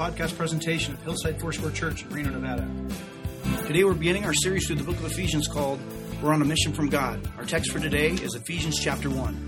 podcast presentation of Hillside Foursquare Church in Reno, Nevada. Today we're beginning our series through the book of Ephesians called We're on a Mission from God. Our text for today is Ephesians chapter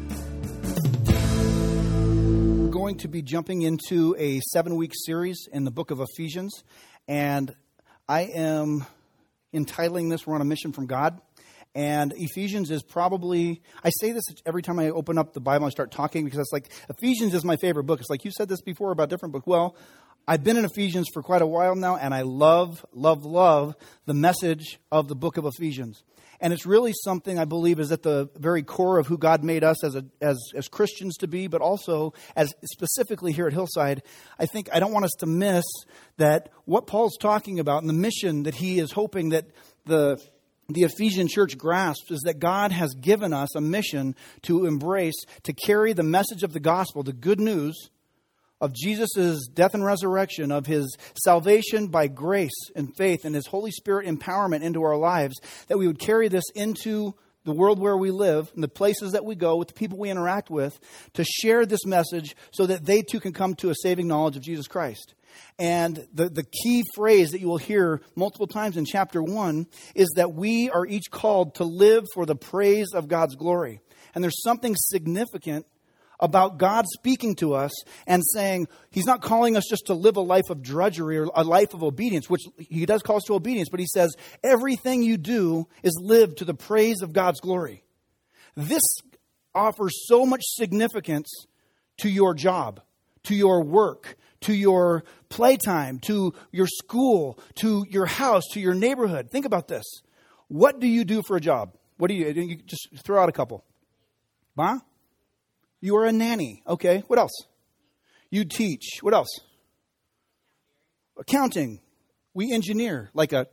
1. We're going to be jumping into a 7-week series in the book of Ephesians, and I am entitling this We're on a Mission from God. And Ephesians is probably, I say this every time I open up the Bible and start talking, because it's like, Ephesians is my favorite book. It's like, you said this before about different books. Well, I've been in Ephesians for quite a while now, and I love the message of the book of Ephesians. And it's really something I believe is at the very core of who God made us as Christians to be, but also as specifically here at Hillside. I don't want us to miss that what Paul's talking about and the mission that he is hoping that the Ephesian church grasps is that God has given us a mission to embrace, to carry the message of the gospel, the good news of Jesus' death and resurrection, of his salvation by grace and faith and his Holy Spirit empowerment into our lives, that we would carry this into the world where we live, and the places that we go, with the people we interact with, to share this message so that they too can come to a saving knowledge of Jesus Christ. And the key phrase that you will hear multiple times in chapter 1 is that we are each called to live for the praise of God's glory. And there's something significant about God speaking to us and saying he's not calling us just to live a life of drudgery or a life of obedience, which he does call us to obedience, but he says everything you do is live to the praise of God's glory. This offers so much significance to your job, to your work, to your playtime, to your school, to your house, to your neighborhood. Think about this. What do you do for a job? What do you just throw out a couple? Huh? You are a nanny. Okay. What else? You teach. What else? Accounting. We engineer. Like a,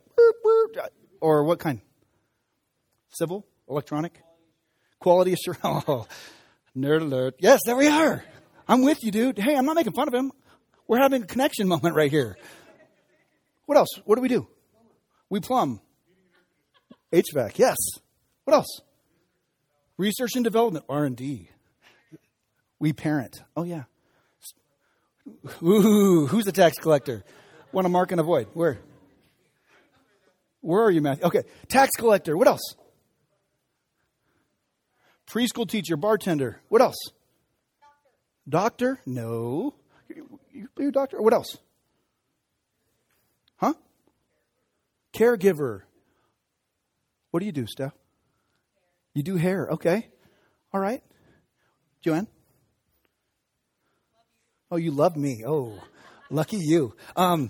or what kind? Civil? Electronic? Quality assurance. Oh, nerd alert. Yes, there we are. I'm with you, dude. Hey, I'm not making fun of him. We're having a connection moment right here. What else? What do? We plumb. HVAC. Yes. What else? Research and development. R&D. We parent. Oh, yeah. Ooh, who's the tax collector? Want to mark and avoid. Where are you, Matthew? Okay. Tax collector. What else? Preschool teacher, bartender. What else? Doctor? No. You're a doctor. What else? Huh? Caregiver. What do you do, Steph? You do hair. Okay. All right. Joanne? Oh, you love me. Oh, lucky you. Now,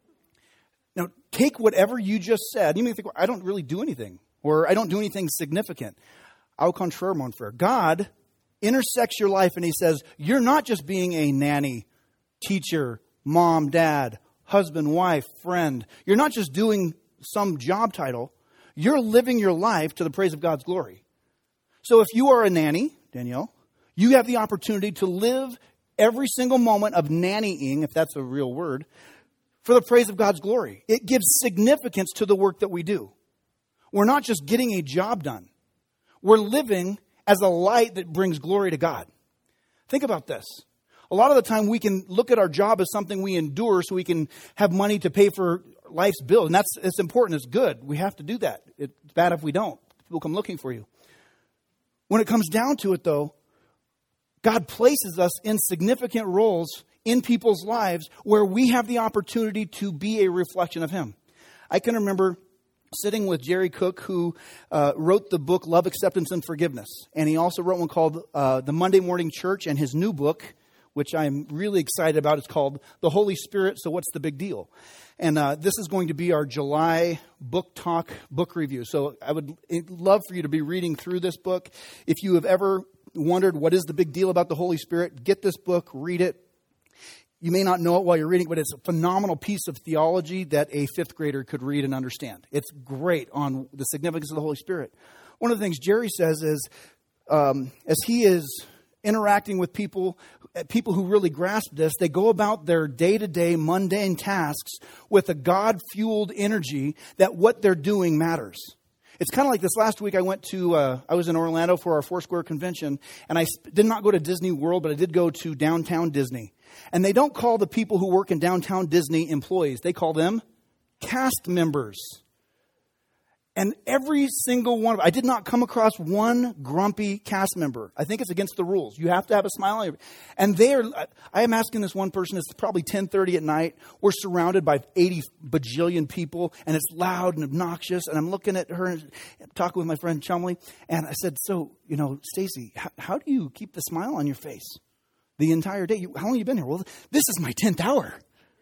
take whatever you just said. You may think, well, I don't really do anything, or I don't do anything significant. Au contraire, mon frère. God intersects your life, and he says, you're not just being a nanny, teacher, mom, dad, husband, wife, friend. You're not just doing some job title. You're living your life to the praise of God's glory. So if you are a nanny, Danielle, you have the opportunity to live every single moment of nannying, if that's a real word, for the praise of God's glory. It gives significance to the work that we do. We're not just getting a job done. We're living as a light that brings glory to God. Think about this. A lot of the time we can look at our job as something we endure so we can have money to pay for life's bills. And it's important. It's good. We have to do that. It's bad if we don't. People come looking for you. When it comes down to it, though, God places us in significant roles in people's lives where we have the opportunity to be a reflection of him. I can remember sitting with Jerry Cook, who wrote the book Love, Acceptance, and Forgiveness. And he also wrote one called The Monday Morning Church, and his new book, which I'm really excited about, is called The Holy Spirit, So What's the Big Deal? And this is going to be our July book talk, book review. So I would love for you to be reading through this book. If you have ever wondered what is the big deal about the Holy Spirit, get this book, read it. You may not know it while you're reading, but it's a phenomenal piece of theology that a fifth grader could read and understand. It's great on the significance of the Holy Spirit. One of the things Jerry says is, as he is interacting with people who really grasp this, they go about their day-to-day mundane tasks with a God-fueled energy that what they're doing matters. It's kind of like this last week I was in Orlando for our Foursquare convention, and I did not go to Disney World, but I did go to downtown Disney. And they don't call the people who work in downtown Disney employees. They call them cast members. And every single one of I did not come across one grumpy cast member. I think it's against the rules. You have to have a smile on your face. And I am asking this one person, it's probably 10:30 at night. We're surrounded by 80 bajillion people, and it's loud and obnoxious. And I'm looking at her and talking with my friend Chumley. And I said, so, Stacy, how do you keep the smile on your face the entire day? How long have you been here? Well, this is my 10th hour.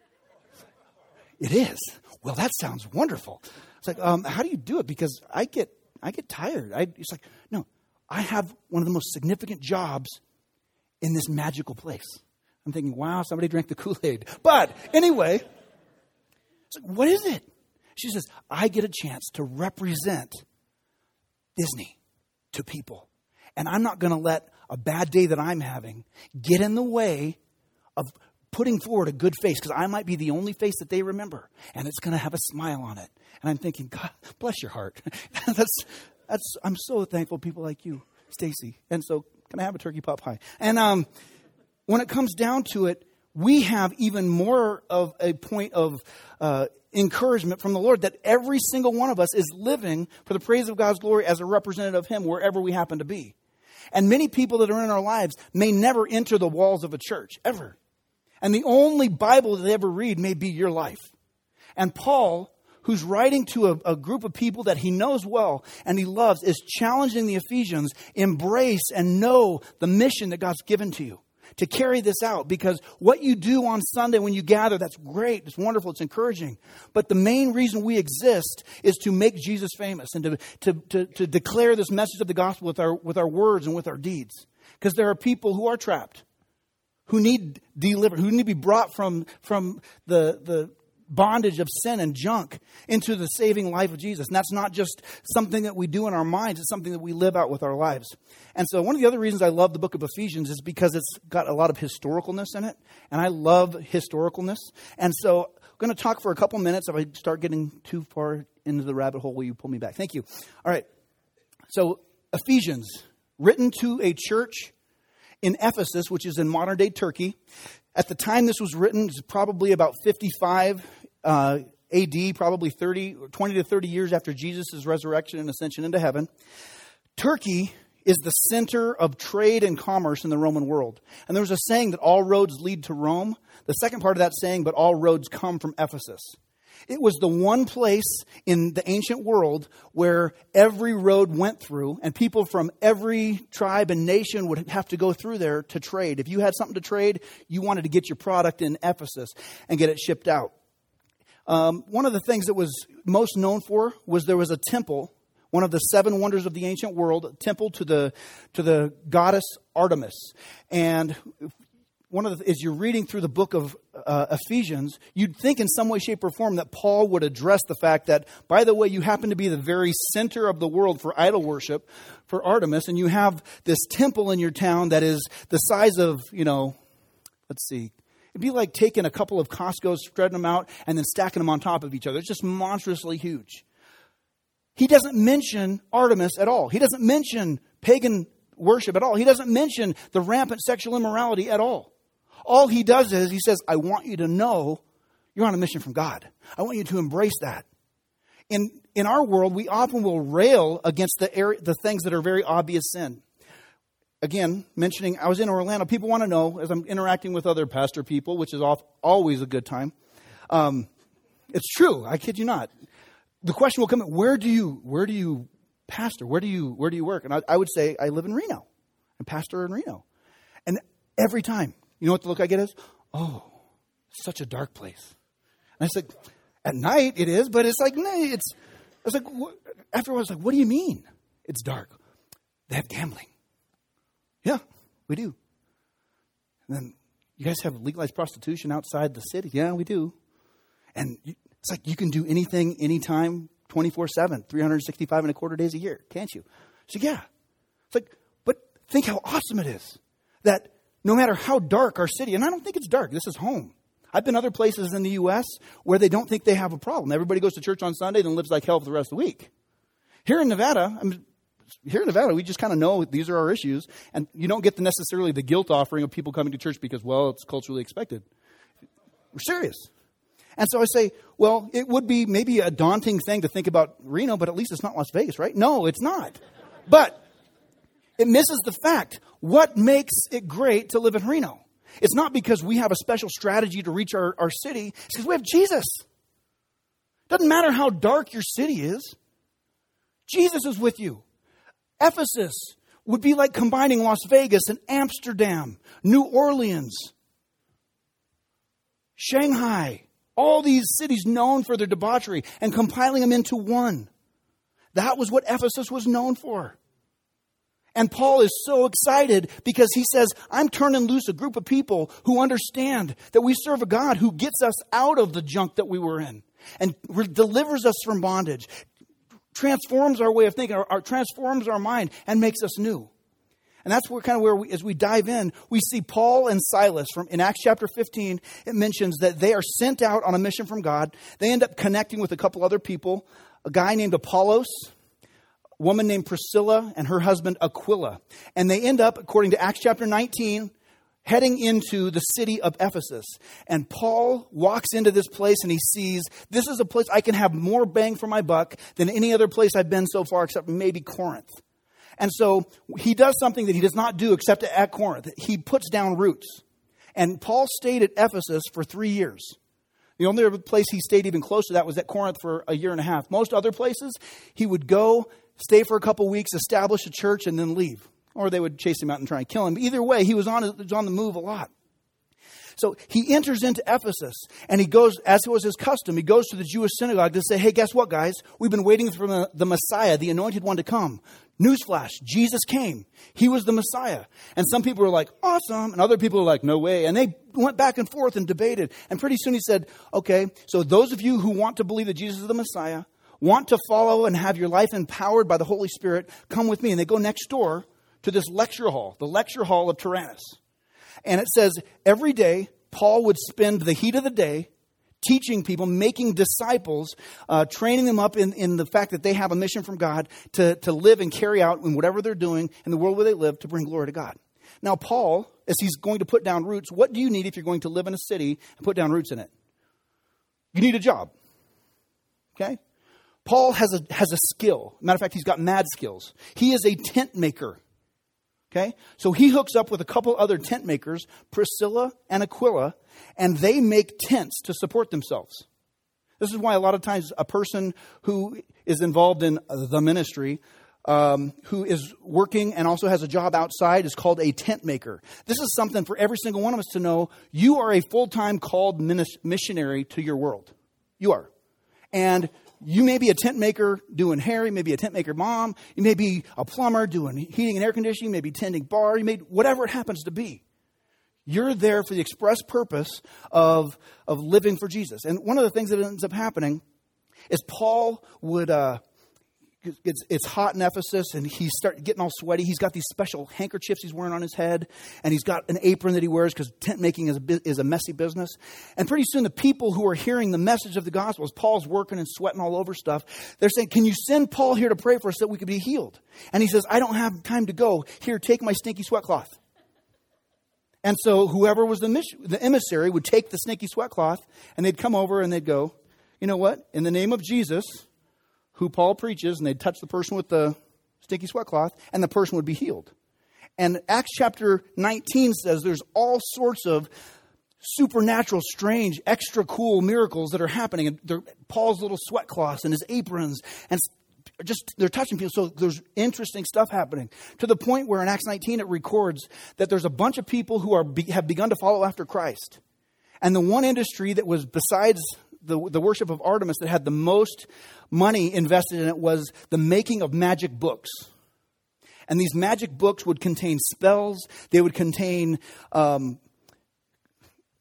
It is. Well, that sounds wonderful. It's like, how do you do it? Because I get tired. It's like, no, I have one of the most significant jobs in this magical place. I'm thinking, wow, somebody drank the Kool-Aid. But anyway, it's like, what is it? She says, I get a chance to represent Disney to people. And I'm not going to let a bad day that I'm having get in the way of putting forward a good face, because I might be the only face that they remember, and it's going to have a smile on it. And I'm thinking, God, bless your heart. I'm so thankful for people like you, Stacy. And so, can I have a turkey pot pie? And when it comes down to it, we have even more of a point of encouragement from the Lord that every single one of us is living for the praise of God's glory as a representative of Him wherever we happen to be. And many people that are in our lives may never enter the walls of a church, ever. And the only Bible that they ever read may be your life. And Paul, who's writing to a group of people that he knows well and he loves, is challenging the Ephesians, embrace and know the mission that God's given to you to carry this out. Because what you do on Sunday when you gather, that's great, it's wonderful, it's encouraging. But the main reason we exist is to make Jesus famous and to declare this message of the gospel with our words and with our deeds. Because there are people who are trapped, who need delivered, who need to be brought from the bondage of sin and junk into the saving life of Jesus. And that's not just something that we do in our minds. It's something that we live out with our lives. And so one of the other reasons I love the book of Ephesians is because it's got a lot of historicalness in it. And I love historicalness. And so I'm going to talk for a couple minutes. If I start getting too far into the rabbit hole, will you pull me back? Thank you. All right. So Ephesians, written to a church in Ephesus, which is in modern-day Turkey. At the time this was written, it's probably about 55 AD, probably 20 to 30 years after Jesus' resurrection and ascension into heaven. Turkey is the center of trade and commerce in the Roman world. And there was a saying that all roads lead to Rome. The second part of that saying, but all roads come from Ephesus. It was the one place in the ancient world where every road went through, and people from every tribe and nation would have to go through there to trade. If you had something to trade, you wanted to get your product in Ephesus and get it shipped out. One of the things that was most known for was there was a temple, one of the 7 wonders of the ancient world, a temple to the goddess Artemis. And as you're reading through the book of Ephesians, you'd think in some way, shape, or form that Paul would address the fact that, by the way, you happen to be the very center of the world for idol worship, for Artemis, and you have this temple in your town that is the size of, let's see, it'd be like taking a couple of Costco's, spreading them out, and then stacking them on top of each other. It's just monstrously huge. He doesn't mention Artemis at all. He doesn't mention pagan worship at all. He doesn't mention the rampant sexual immorality at all. All he does is he says, I want you to know you're on a mission from God. I want you to embrace that. In our world, we often will rail against the things that are very obvious sin. Again, mentioning, I was in Orlando. People want to know, as I'm interacting with other pastor people, which is always a good time. It's true. I kid you not. The question will come, where do you pastor? Where do you work? And I would say, I live in Reno. I'm pastor in Reno. And every time, you know what the look I get is? Oh, such a dark place. And I said, at night it is, but it's like, no, I was like, after I was like, what do you mean it's dark? They have gambling. Yeah, we do. And then, you guys have legalized prostitution outside the city? Yeah, we do. And it's like you can do anything, anytime, 24/7, 365 and a quarter days a year, can't you? So yeah. It's like, but think how awesome it is that no matter how dark our city, and I don't think it's dark, this is home. I've been other places in the U.S. where they don't think they have a problem. Everybody goes to church on Sunday and lives like hell for the rest of the week. Here in Nevada, here in Nevada, we just kind of know these are our issues. And you don't get necessarily the guilt offering of people coming to church because, well, it's culturally expected. We're serious. And so I say, well, it would be maybe a daunting thing to think about Reno, but at least it's not Las Vegas, right? No, it's not. But it misses the fact. What makes it great to live in Reno? It's not because we have a special strategy to reach our city. It's because we have Jesus. Doesn't matter how dark your city is. Jesus is with you. Ephesus would be like combining Las Vegas and Amsterdam, New Orleans, Shanghai, all these cities known for their debauchery, and compiling them into one. That was what Ephesus was known for. And Paul is so excited because he says, I'm turning loose a group of people who understand that we serve a God who gets us out of the junk that we were in and delivers us from bondage, transforms our way of thinking, transforms our mind, and makes us new. And that's where as we dive in, we see Paul and Silas in Acts chapter 15. It mentions that they are sent out on a mission from God. They end up connecting with a couple other people, a guy named Apollos, a woman named Priscilla, and her husband Aquila. And they end up, according to Acts chapter 19, heading into the city of Ephesus. And Paul walks into this place and he sees, this is a place I can have more bang for my buck than any other place I've been so far except maybe Corinth. And so he does something that he does not do except at Corinth. He puts down roots. And Paul stayed at Ephesus for 3 years. The only other place he stayed even close to that was at Corinth for a year and a half. Most other places, he would go, stay for a couple weeks, establish a church, and then leave. Or they would chase him out and try and kill him. Either way, he was on the move a lot. So he enters into Ephesus, and he goes, as it was his custom, he goes to the Jewish synagogue to say, hey, guess what, guys? We've been waiting for the Messiah, the anointed one, to come. Newsflash, Jesus came. He was the Messiah. And some people were like, awesome. And other people were like, no way. And they went back and forth and debated. And pretty soon he said, okay, so those of you who want to believe that Jesus is the Messiah, want to follow and have your life empowered by the Holy Spirit, come with me. And they go next door to this lecture hall, the lecture hall of Tyrannus. And it says every day, Paul would spend the heat of the day teaching people, making disciples, training them up in the fact that they have a mission from God to live and carry out in whatever they're doing in the world where they live to bring glory to God. Now, Paul, as he's going to put down roots, what do you need if you're going to live in a city and put down roots in it? You need a job. Okay? Paul has a skill. Matter of fact, he's got mad skills. He is a tent maker. Okay, so he hooks up with a couple other tent makers, Priscilla and Aquila, and they make tents to support themselves. This is why a lot of times a person who is involved in the ministry, who is working and also has a job outside, is called a tent maker. This is something for every single one of us to know. You are a full-time called missionary to your world. You are. And you may be a tent maker doing hair. You may be a tent maker mom. You may be a plumber doing heating and air conditioning. You may be tending bar. You may, whatever it happens to be. You're there for the express purpose of living for Jesus. And one of the things that ends up happening is Paul would, it's hot in Ephesus and he starts getting all sweaty. He's got these special handkerchiefs he's wearing on his head. And he's got an apron that he wears because tent making is a messy business. And pretty soon the people who are hearing the message of the gospel, as Paul's working and sweating all over stuff, they're saying, can you send Paul here to pray for us so that we could be healed? And he says, I don't have time to go. Here, take my stinky sweat cloth. And so whoever was the emissary would take the stinky sweat cloth and they'd come over and they'd go, you know what? In the name of Jesus, who Paul preaches, and they'd touch the person with the stinky sweat cloth, and the person would be healed. And Acts chapter 19 says there's all sorts of supernatural, strange, extra cool miracles that are happening. And Paul's little sweat cloths and his aprons, and just they're touching people. So there's interesting stuff happening to the point where in Acts 19 it records that there's a bunch of people who have begun to follow after Christ. And the one industry that was besides the worship of Artemis that had the most money invested in it was the making of magic books. And these magic books would contain spells. They would contain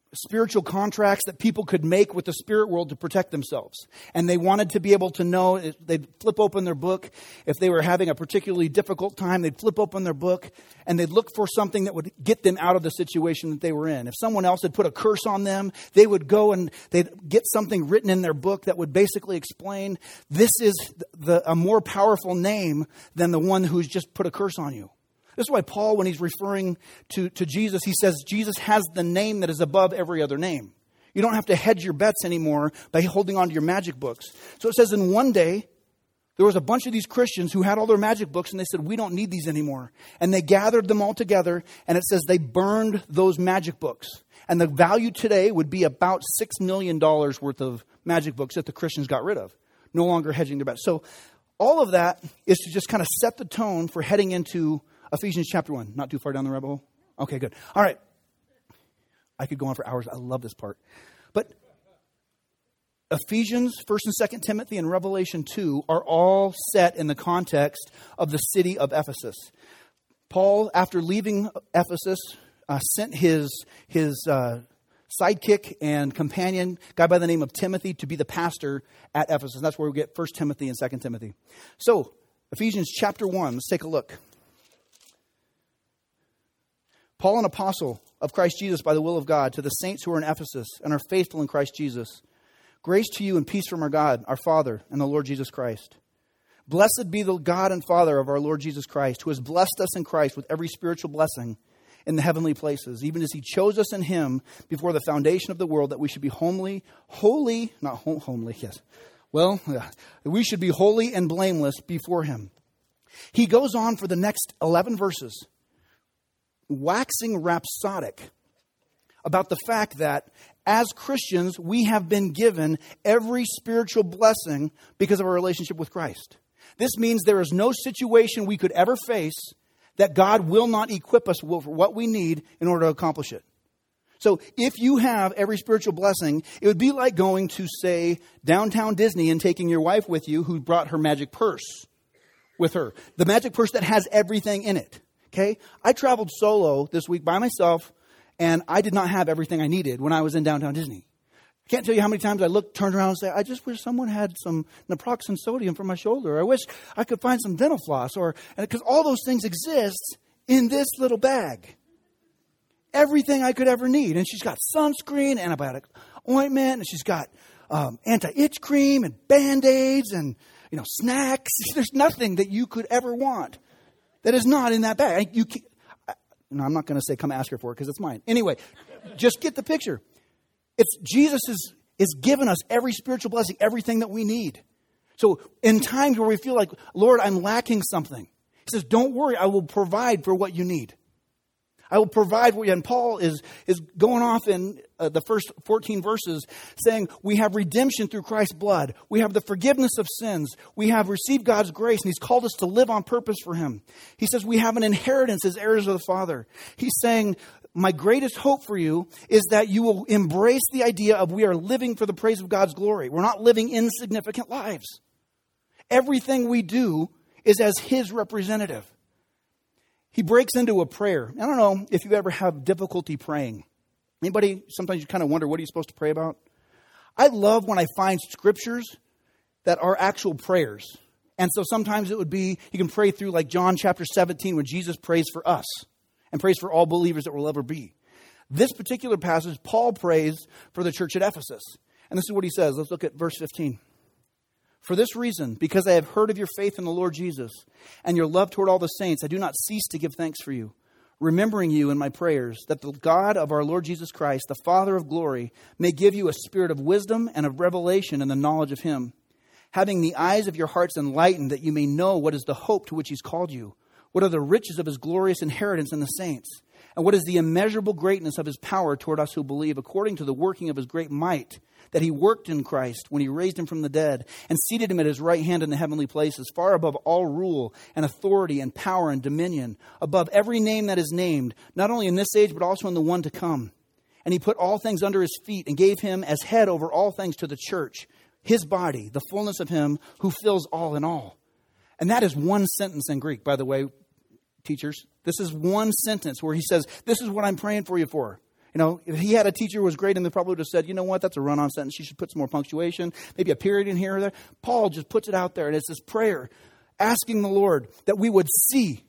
spiritual contracts that people could make with the spirit world to protect themselves. And they wanted to be able to know, they'd flip open their book. If they were having a particularly difficult time, they'd flip open their book and they'd look for something that would get them out of the situation that they were in. If someone else had put a curse on them, they would go and they'd get something written in their book that would basically explain, this is a more powerful name than the one who's just put a curse on you. This is why Paul, when he's referring to Jesus, he says Jesus has the name that is above every other name. You don't have to hedge your bets anymore by holding on to your magic books. So it says in one day, there was a bunch of these Christians who had all their magic books and they said, we don't need these anymore. And they gathered them all together and it says they burned those magic books. And the value today would be about $6 million worth of magic books that the Christians got rid of. No longer hedging their bets. So all of that is to just kind of set the tone for heading into Ephesians chapter 1. Not too far down the rabbit hole? Okay, good. All right. I could go on for hours. I love this part. But Ephesians, 1st and 2nd Timothy, and Revelation 2 are all set in the context of the city of Ephesus. Paul, after leaving Ephesus, sent his sidekick and companion, guy by the name of Timothy, to be the pastor at Ephesus. That's where we get 1 Timothy and 2 Timothy. So, Ephesians chapter 1, let's take a look. Paul, an apostle of Christ Jesus by the will of God, to the saints who are in Ephesus and are faithful in Christ Jesus. Grace to you and peace from our God, our Father, and the Lord Jesus Christ. Blessed be the God and Father of our Lord Jesus Christ, who has blessed us in Christ with every spiritual blessing in the heavenly places, even as he chose us in him before the foundation of the world, that we should be we should be holy and blameless before him. He goes on for the next 11 verses, waxing rhapsodic about the fact that as Christians, we have been given every spiritual blessing because of our relationship with Christ. This means there is no situation we could ever face that God will not equip us with what we need in order to accomplish it. So if you have every spiritual blessing, it would be like going to, say, downtown Disney and taking your wife with you who brought her magic purse with her. The magic purse that has everything in it. Okay? I traveled solo this week by myself, and I did not have everything I needed when I was in downtown Disney. I can't tell you how many times I turned around and said, I just wish someone had some naproxen sodium for my shoulder. I wish I could find some dental floss, because all those things exist in this little bag. Everything I could ever need. And she's got sunscreen, antibiotic ointment, and she's got anti-itch cream and Band-Aids and snacks. There's nothing that you could ever want that is not in that bag. I'm not going to say come ask her for it because it's mine. Anyway, just get the picture. It's Jesus is given us every spiritual blessing, everything that we need. So in times where we feel like, Lord, I'm lacking something, he says, don't worry, I will provide for what you need. I will provide for you. And Paul is going off in the first 14 verses saying we have redemption through Christ's blood. We have the forgiveness of sins. We have received God's grace, and he's called us to live on purpose for him. He says we have an inheritance as heirs of the Father. He's saying my greatest hope for you is that you will embrace the idea of we are living for the praise of God's glory. We're not living insignificant lives. Everything we do is as his representative. He breaks into a prayer. I don't know if you ever have difficulty praying. Anybody, sometimes you kind of wonder, what are you supposed to pray about? I love when I find scriptures that are actual prayers. And so sometimes it would be, you can pray through like John chapter 17 when Jesus prays for us and prays for all believers that will ever be. This particular passage, Paul prays for the church at Ephesus. And this is what he says. Let's look at verse 15. For this reason, because I have heard of your faith in the Lord Jesus and your love toward all the saints, I do not cease to give thanks for you, remembering you in my prayers, that the God of our Lord Jesus Christ, the Father of glory, may give you a spirit of wisdom and of revelation in the knowledge of him, having the eyes of your hearts enlightened, that you may know what is the hope to which he's called you, what are the riches of his glorious inheritance in the saints, and what is the immeasurable greatness of his power toward us who believe, according to the working of his great might, that he worked in Christ when he raised him from the dead and seated him at his right hand in the heavenly places, far above all rule and authority and power and dominion, above every name that is named, not only in this age, but also in the one to come. And he put all things under his feet and gave him as head over all things to the church, his body, the fullness of him who fills all in all. And that is one sentence in Greek, by the way, teachers. This is one sentence where he says, this is what I'm praying for you for. If he had a teacher who was great and they probably would have said, you know what, that's a run-on sentence. You should put some more punctuation, maybe a period in here or there. Paul just puts it out there, and it's this prayer asking the Lord that we would see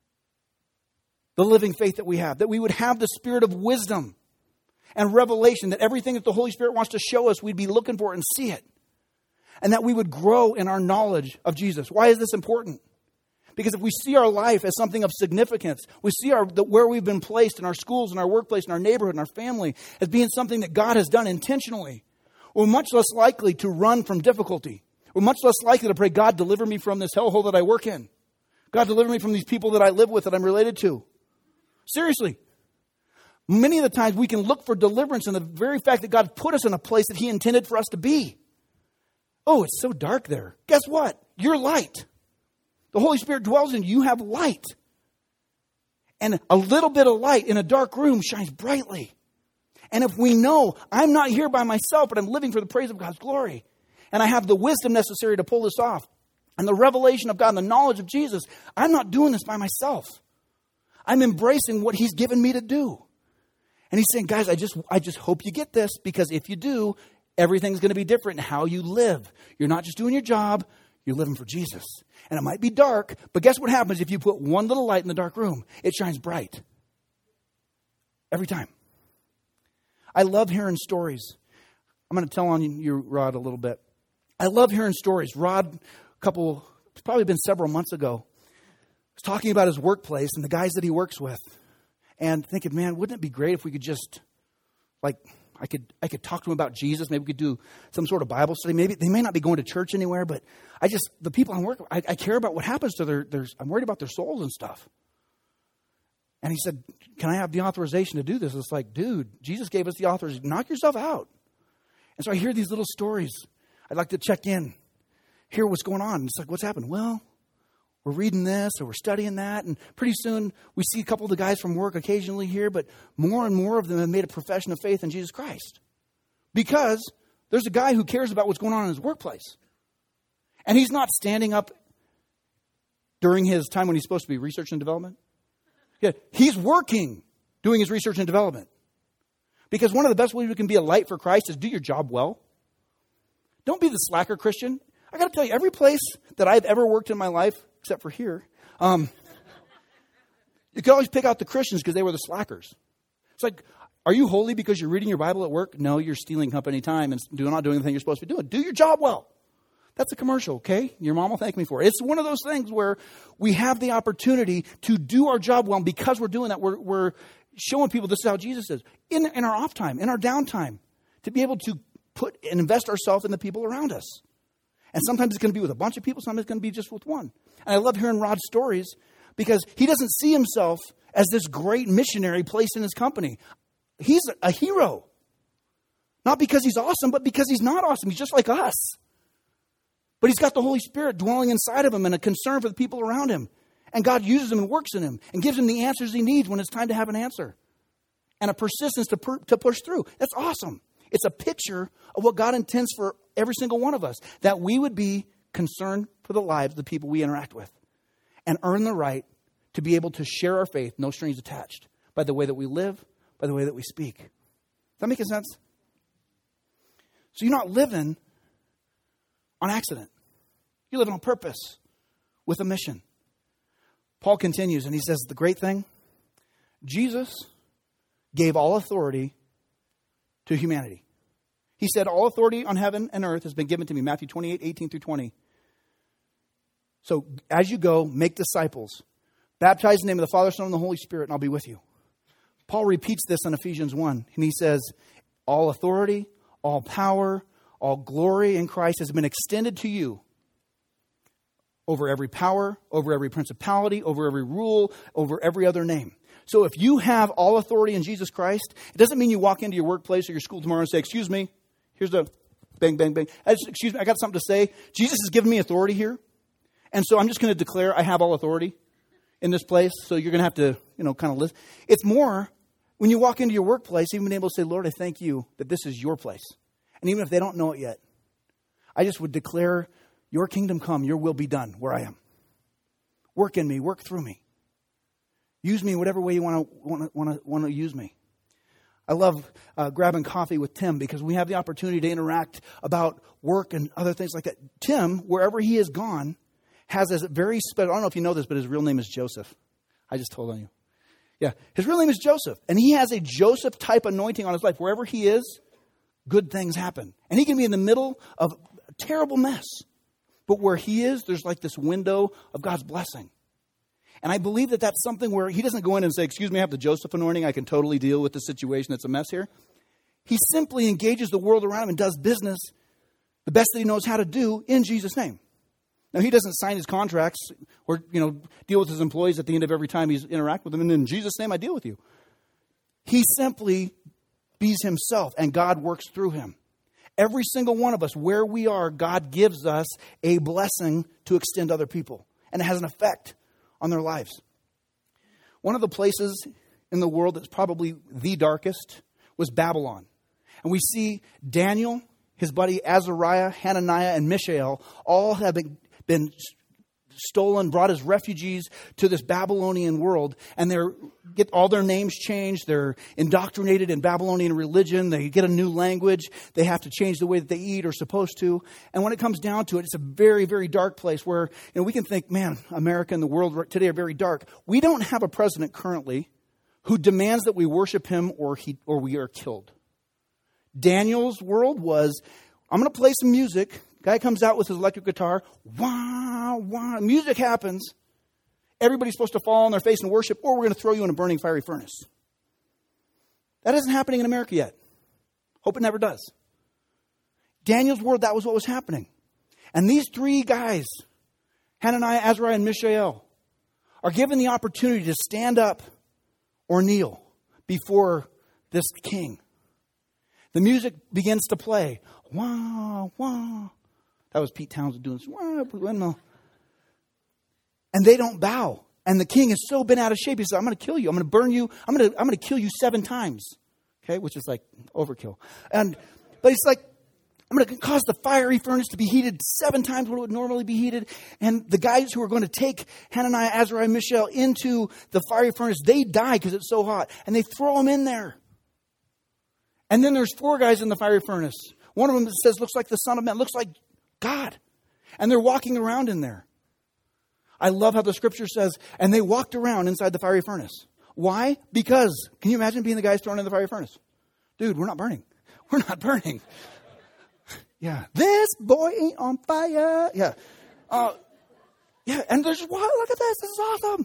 the living faith that we have, that we would have the spirit of wisdom and revelation, that everything that the Holy Spirit wants to show us, we'd be looking for and see it. And that we would grow in our knowledge of Jesus. Why is this important? Because if we see our life as something of significance, we see where we've been placed in our schools, in our workplace, in our neighborhood, in our family, as being something that God has done intentionally, we're much less likely to run from difficulty. We're much less likely to pray, God, deliver me from this hellhole that I work in. God, deliver me from these people that I live with, that I'm related to. Seriously. Many of the times we can look for deliverance in the very fact that God put us in a place that he intended for us to be. Oh, it's so dark there. Guess what? You're light. The Holy Spirit dwells in you. You have light. And a little bit of light in a dark room shines brightly. And if we know I'm not here by myself, but I'm living for the praise of God's glory, and I have the wisdom necessary to pull this off, and the revelation of God and the knowledge of Jesus, I'm not doing this by myself. I'm embracing what he's given me to do. And he's saying, guys, I just hope you get this, because if you do, everything's going to be different in how you live. You're not just doing your job, you're living for Jesus. And it might be dark, but guess what happens if you put one little light in the dark room? It shines bright. Every time. I love hearing stories. I'm going to tell on you, Rod, a little bit. I love hearing stories. Rod, it's probably been several months ago, was talking about his workplace and the guys that he works with. And thinking, man, wouldn't it be great if we could just, I could talk to them about Jesus. Maybe we could do some sort of Bible study. Maybe they may not be going to church anywhere, but the people I'm working with, I care about what happens to I'm worried about their souls and stuff. And he said, can I have the authorization to do this? It's like, dude, Jesus gave us the authorization. Knock yourself out. And so I hear these little stories. I'd like to check in, hear what's going on. It's like, what's happened? Well, we're reading this or we're studying that. And pretty soon we see a couple of the guys from work occasionally here, but more and more of them have made a profession of faith in Jesus Christ. Because there's a guy who cares about what's going on in his workplace. And he's not standing up during his time when he's supposed to be research and development. Yeah, he's working, doing his research and development. Because one of the best ways we can be a light for Christ is do your job well. Don't be the slacker Christian. I got to tell you, every place that I've ever worked in my life, except for here, you can always pick out the Christians because they were the slackers. It's like, are you holy because you're reading your Bible at work? No, you're stealing company time and not doing the thing you're supposed to be doing. Do your job well. That's a commercial, okay? Your mom will thank me for it. It's one of those things where we have the opportunity to do our job well. And because we're doing that, we're showing people this is how Jesus is. In our off time, in our downtime, to be able to put and invest ourselves in the people around us. And sometimes it's going to be with a bunch of people. Sometimes it's going to be just with one. And I love hearing Rod's stories because he doesn't see himself as this great missionary placed in his company. He's a hero. Not because he's awesome, but because he's not awesome. He's just like us. But he's got the Holy Spirit dwelling inside of him and a concern for the people around him. And God uses him and works in him and gives him the answers he needs when it's time to have an answer. And a persistence to push through. That's awesome. It's a picture of what God intends for every single one of us. That we would be concerned for the lives of the people we interact with. And earn the right to be able to share our faith, no strings attached. By the way that we live, by the way that we speak. Does that make sense? So you're not living on accident. You live on purpose with a mission. Paul continues and he says, the great thing, Jesus gave all authority to humanity. He said, all authority on heaven and earth has been given to me. Matthew 28, 18 through 20. So as you go, make disciples. Baptize in the name of the Father, Son, and the Holy Spirit, and I'll be with you. Paul repeats this in Ephesians 1. And he says, all authority, all power, all glory in Christ has been extended to you over every power, over every principality, over every rule, over every other name. So if you have all authority in Jesus Christ, it doesn't mean you walk into your workplace or your school tomorrow and say, excuse me, here's the bang, bang, bang. Excuse me, I got something to say. Jesus has given me authority here. And so I'm just going to declare I have all authority in this place. So you're going to have to, kind of listen. It's more when you walk into your workplace, even being able to say, Lord, I thank you that this is your place. And even if they don't know it yet, I just would declare your kingdom come, your will be done where I am. Work in me, work through me. Use me in whatever way you want to use me. I love grabbing coffee with Tim because we have the opportunity to interact about work and other things like that. Tim, wherever he has gone, has a very special, I don't know if you know this, but his real name is Joseph. I just told on you. Yeah, his real name is Joseph. And he has a Joseph-type anointing on his life. Wherever he is, good things happen. And he can be in the middle of a terrible mess. But where he is, there's like this window of God's blessing. And I believe that that's something where he doesn't go in and say, excuse me, I have the Joseph anointing. I can totally deal with the situation that's a mess here. He simply engages the world around him and does business the best that he knows how to do in Jesus' name. Now, he doesn't sign his contracts or, deal with his employees at the end of every time he's interact with them. And in Jesus' name, I deal with you. He simply bees himself and God works through him. Every single one of us, where we are, God gives us a blessing to extend to other people. And it has an effect on their lives. One of the places in the world that's probably the darkest was Babylon. And we see Daniel, his buddy Azariah, Hananiah, and Mishael all have been stolen, brought as refugees to this Babylonian world. And they get all their names changed. They're indoctrinated in Babylonian religion. They get a new language. They have to change the way that they eat or supposed to. And when it comes down to it, it's a very, very dark place where we can think, man, America and the world today are very dark. We don't have a president currently who demands that we worship him or we are killed. Daniel's world was, I'm going to play some music. Guy comes out with his electric guitar. Wah, wah. Music happens. Everybody's supposed to fall on their face and worship, or we're going to throw you in a burning fiery furnace. That isn't happening in America yet. Hope it never does. Daniel's world, that was what was happening. And these three guys, Hananiah, Azariah, and Mishael, are given the opportunity to stand up or kneel before this king. The music begins to play. Wah, wah. That was Pete Townsend doing this. Wah, and they don't bow. And the king is so bent out of shape. He says, I'm going to kill you. I'm going to burn you. I'm going to kill you 7 times. Okay, which is like overkill. But he's like, I'm going to cause the fiery furnace to be heated 7 times what it would normally be heated. And the guys who are going to take Hananiah, Azariah, and Mishael into the fiery furnace, they die because it's so hot. And they throw them in there. And then there's 4 guys in the fiery furnace. One of them says, looks like the Son of Man, looks like God. And they're walking around in there. I love how the scripture says, and they walked around inside the fiery furnace. Why? Because, can you imagine being the guys thrown in the fiery furnace? Dude, we're not burning. We're not burning. Yeah. This boy ain't on fire. Yeah. Yeah. And there's, wow, look at this. This is awesome.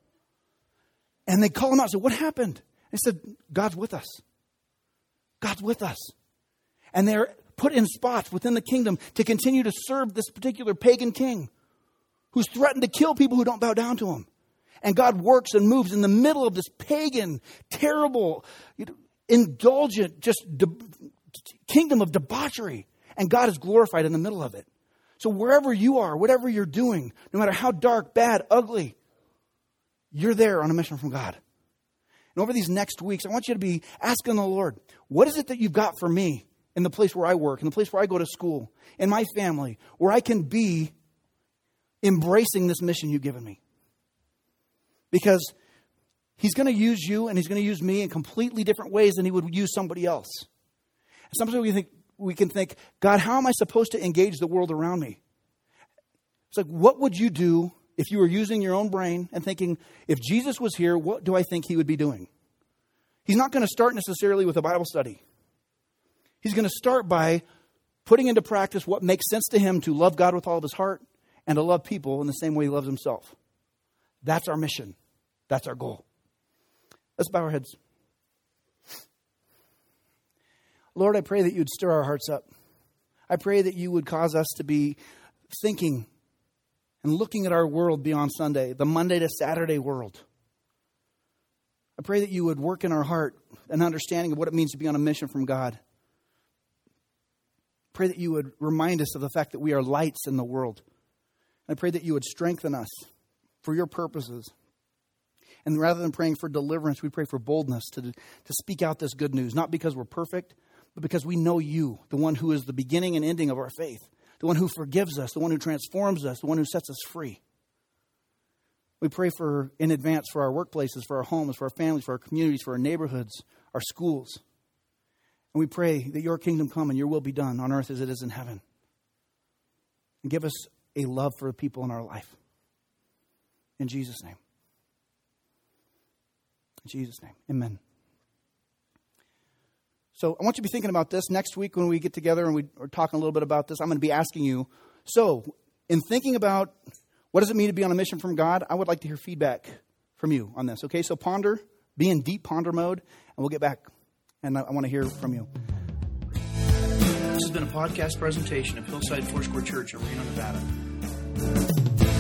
And they call him out and say, what happened? They said, God's with us. God's with us. And they're put in spots within the kingdom to continue to serve this particular pagan king who's threatened to kill people who don't bow down to him. And God works and moves in the middle of this pagan, terrible, indulgent, just kingdom of debauchery. And God is glorified in the middle of it. So wherever you are, whatever you're doing, no matter how dark, bad, ugly, you're there on a mission from God. And over these next weeks, I want you to be asking the Lord, what is it that you've got for me in the place where I work, in the place where I go to school, in my family, where I can be embracing this mission you've given me? Because he's going to use you and he's going to use me in completely different ways than he would use somebody else. And sometimes we can think, God, how am I supposed to engage the world around me? It's like, what would you do if you were using your own brain and thinking, if Jesus was here, what do I think he would be doing? He's not going to start necessarily with a Bible study. He's going to start by putting into practice what makes sense to him to love God with all of his heart and to love people in the same way he loves himself. That's our mission. That's our goal. Let's bow our heads. Lord, I pray that you would stir our hearts up. I pray that you would cause us to be thinking and looking at our world beyond Sunday, the Monday to Saturday world. I pray that you would work in our heart an understanding of what it means to be on a mission from God. Pray that you would remind us of the fact that we are lights in the world. I pray that you would strengthen us for your purposes. And rather than praying for deliverance, we pray for boldness to speak out this good news, not because we're perfect, but because we know you, the one who is the beginning and ending of our faith, the one who forgives us, the one who transforms us, the one who sets us free. We pray in advance for our workplaces, for our homes, for our families, for our communities, for our neighborhoods, our schools. And we pray that your kingdom come and your will be done on earth as it is in heaven. And give us a love for the people in our life. In Jesus' name. In Jesus' name. Amen. So I want you to be thinking about this. Next week when we get together and we're talking a little bit about this, I'm going to be asking you, so in thinking about what does it mean to be on a mission from God, I would like to hear feedback from you on this. Okay, so ponder, be in deep ponder mode, and we'll get back. And I want to hear from you. This has been a podcast presentation of Hillside Foursquare Church in Reno, Nevada.